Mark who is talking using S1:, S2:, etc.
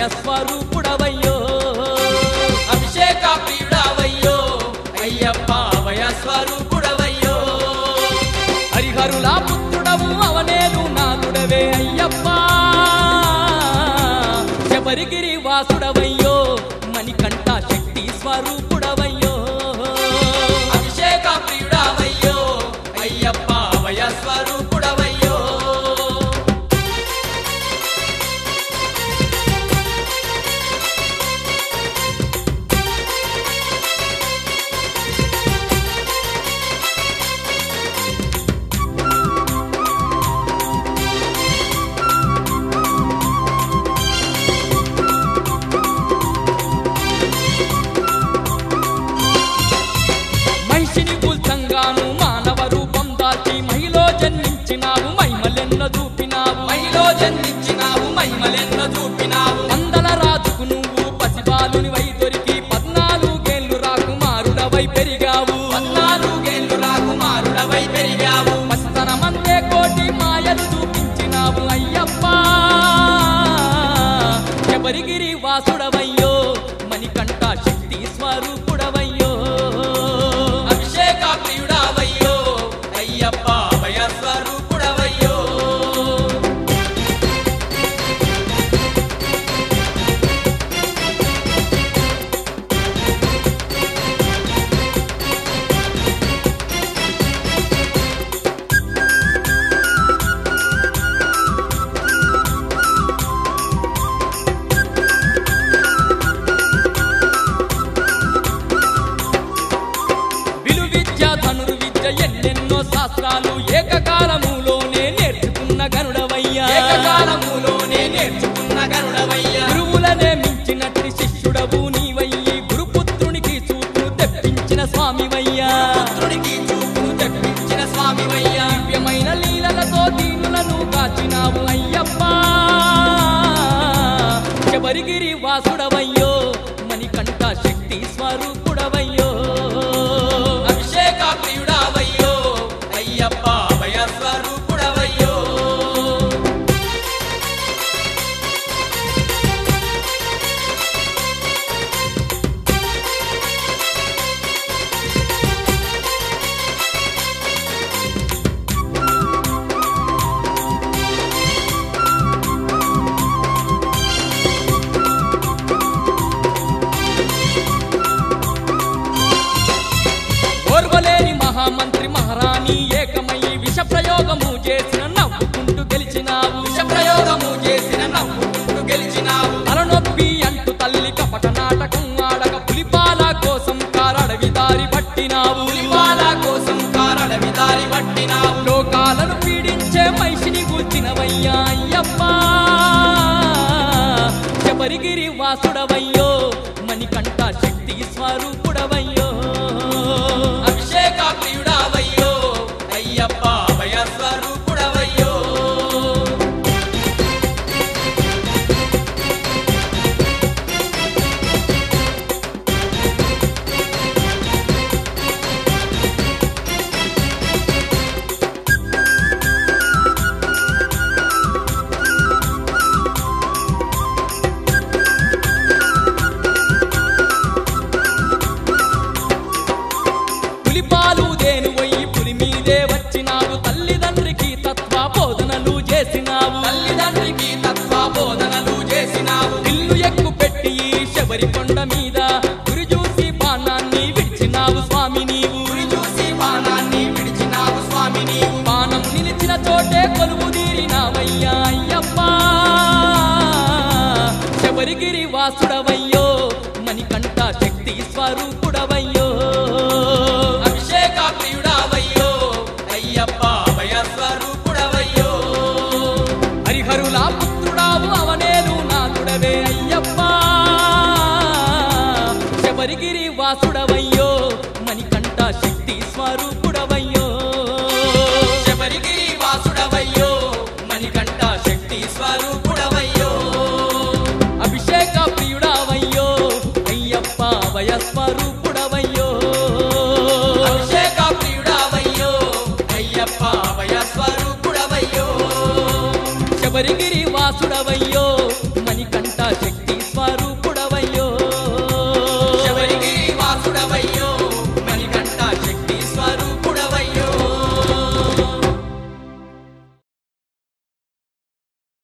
S1: స్వరూపుడవయ్యో అభిషేక ప్రియుడవయ్యో అయ్యప్ప అభయ స్వరూపుడవయ్యో హరిహరుల పుత్రుడవు అవనేను నాదుడవే అయ్యప్ప శబరిగిరి వాసుడవయ్యో మణికంఠ శక్తి స్వరూపుడవయ్యో అభిషేక ప్రియుడవయ్యో అయ్యప్ప అభయ స్వరూపుడవయ్యో వందల రాజుకు నువ్వు పసిబాలుని వై దొరికి 14 ఏళ్ళు రాకుమారుడవై పెరిగావు 14 ఏళ్ళు రాకుమారుడవై పెరిగావు మస్తనమందే కోటి మాయలు చూపించినావు అయ్యప్ప శబరిగిరి వాసుడవయ్యో మణికంఠ శక్తి స్వరూపుడవయ్యో అభిషేక ప్రియుడవయ్యో అయ్యప్ప అభయ స్వరూపుడవయ్యో ఎన్నెన్నో శాస్త్రాలు ఏకకాలములోనే నేర్చుకున్న గరుడవయ్యా ఏకకాలములోనే నేర్చుకున్న గరుడవయ్యా గురువులనే మించినట్టి శిష్యుడవు నీవయ్యి గురుపుత్రునికి చూపును తెప్పించిన స్వామివయ్యా పుత్రునికి చూపును తెప్పించిన స్వామివయ్యా దివ్యమైన లీలలతో దీనులను కాచినావు అయ్యప్ప శబరిగిరి వాసుడవయ్యో మణికంఠ శక్తి స్వరూపుడవయ్యో అభిషేక ప్రియుడవయ్యో అయ్యప్ప అభయ స్వరూపుడవయ్యో ఓర్వలేని మహామంత్రి మహారాణి ఏకమయ్యి విష ప్రయోగము చేసిన నవ్వుకుంటూ గెలిచినావు విష ప్రయోగము చేసిన నవ్వుకుంటూ గెలిచినావు తలనొప్పి అంటూ తల్లి కపట నాటకం ఆడక పులిపాల కోసం కారడవి దారి పట్టినావు పులిపాల కోసం కారడవి దారి పట్టినావు లోకాలను పీడించే మహిషిని కూర్చినవయ్యా అయ్యప్ప శబరిగిరి వాసుడవయ్యో మణికంఠ శక్తి స్వరూపుడవయ్యో అభిషేక ప్రియుడవయ్యో అయ్యప్ప అభయ స్వరూపుడవయ్యో పులిపాలు దేనువయ్యి పులి మీదే వచ్చినావు తల్లిదండ్రికి తత్వ బోధనలు చేసినావు తల్లిదండ్రికి తత్వ బోధనలు చేసినావు ఇల్లు ఎక్కు పెట్టి శబరి కొండ మీద గురి చూసి బాణాన్ని విడిచినావు స్వామి నీవు గురి చూసి బాణాన్ని విడిచినావు స్వామి నీవు బాణం నిలిచిన చోటే కొలువు తీరినావయ్యా అయ్యప్ప శబరిగిరి వాసుడవయ్యో మణికంఠ శక్తి స్వరూపుడవయ్యో అభిషేక ప్రియుడవయ్యో అయ్యప్ప అభయ స్వరూపుడవయ్యో హరిహరుల పుత్రుడావు అవనేను నాదుడవే అయ్యప్ప శబరిగిరి వాసుడవయ్యో మణికంఠ శక్తి స్వరూపుడవయ్యో శబరిగిరి వాసుడవయ్యో మణికంఠ శక్తి స్వరూపుడవయ్యో అభిషేక ప్రియుడవయ్యో అయ్యప్ప అభయ స్వరూపుడవయ్యో అభిషేక ప్రియుడవయ్యో అయ్యప్ప అభయ స్వరూపుడవయ్యో శబరిగిరి వాసుడవయ్యో